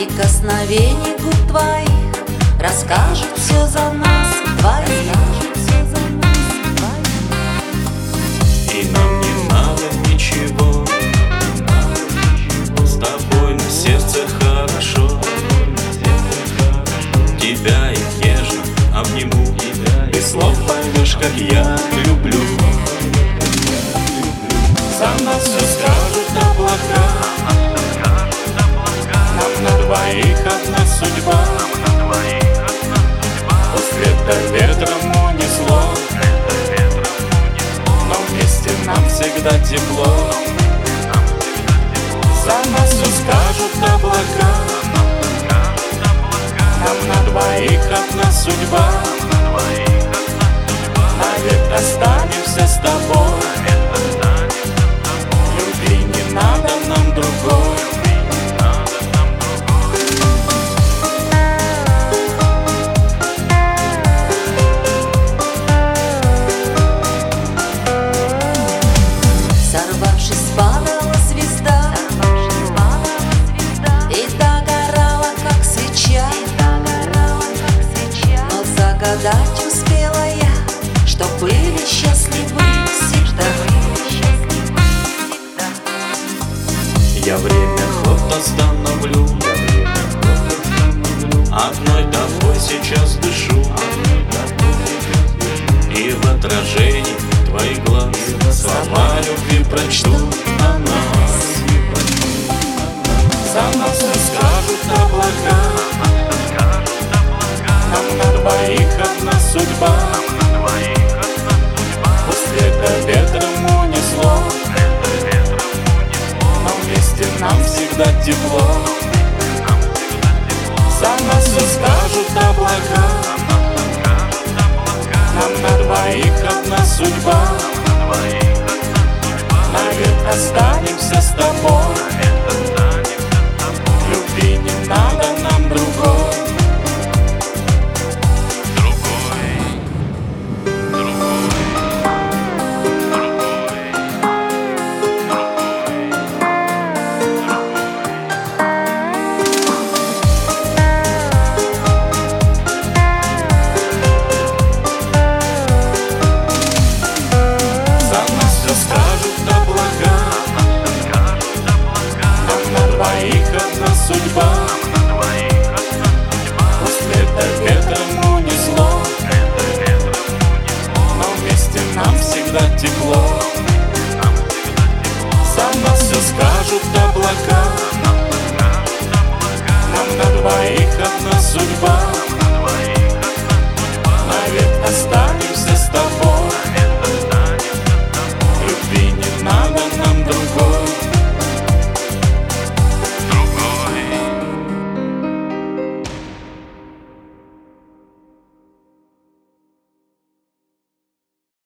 Прикосновений губ твоих расскажут все за нас двоих. И нам не надо ничего, с тобой на сердце хорошо. Тебя я нежно обниму, и слов поймешь, как я люблю. За нас все скажут облака, нам на двоих одна судьба. Пусть это ветром унесло, но вместе нам всегда тепло. За нас все скажут облака, нам на двоих одна судьба. Навек останемся с тобой. Любви не надо нам другой. Сорвавшись, падала звезда, и догорала, как свеча. Но загадать успела я, что были счастливы всегда. Я время ход остановлю, одной тобой сейчас дышу. И в отражении твоих глаз слова любви прочту о нас. За нас расскажут облака, нам на двоих одна судьба. Пусть это ветром унесло, но вместе нам всегда тепло. За нас все скажут облака, нам на двоих одна судьба. Навек останемся с тобой. Любви не надо нам другой. Скажут облака, нам на двоих одна судьба.